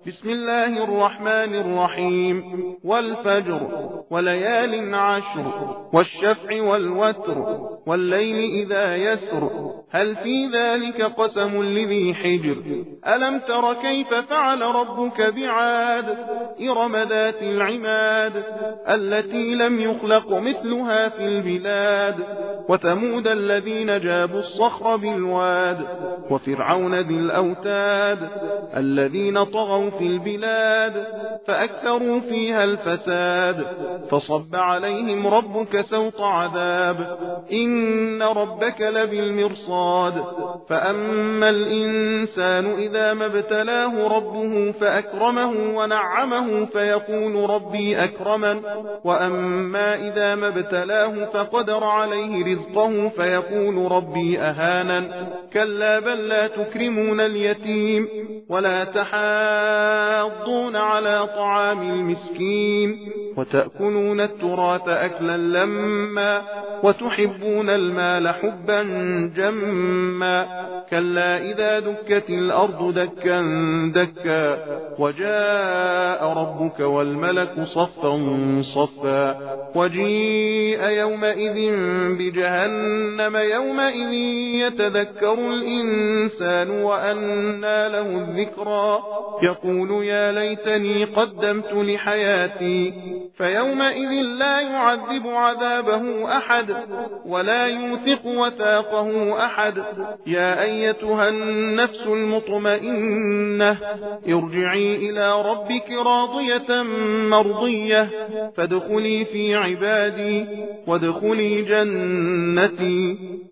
بسم الله الرحمن الرحيم. والفجر وليال عشر والشفع والوتر والليل إذا يسر هل في ذلك قسم لذي حجر ألم تر كيف فعل ربك بعاد إرم ذات العماد التي لم يخلق مثلها في البلاد وثمود الذين جابوا الصخر بالواد وفرعون ذي الأوتاد الذين طغوا في البلاد فأكثروا فيها الفساد فصب عليهم ربك سوط عذاب إن ربك لبالمرصاد فأما الإنسان إذا ما ابتلاه ربه فأكرمه ونعمه فيقول ربي أكرمن وأما إذا ما ابتلاه فقدر عليه رزقه فيقول ربي أهانن كلا بل لا تكرمون اليتيم ولا تحاضون على طعام المسكين وتأكلون التراث أكلا لما وتحبون المال حبا جما كلا إذا دكت الأرض دكا دكا وجاء ربك والملك صفا صفا وجيء يومئذ بجهنم يومئذ يتذكر الإنسان وأنى له الذكرى يقول يا ليتني قدمت لحياتي فيومئذ لا يعذب عذابه أحد ولا يوثق وثاقه أحد يا أيتها النفس المطمئنة ارجعي إلى ربك راضية مرضية فادخلي في عبادي وادخلي جنتي.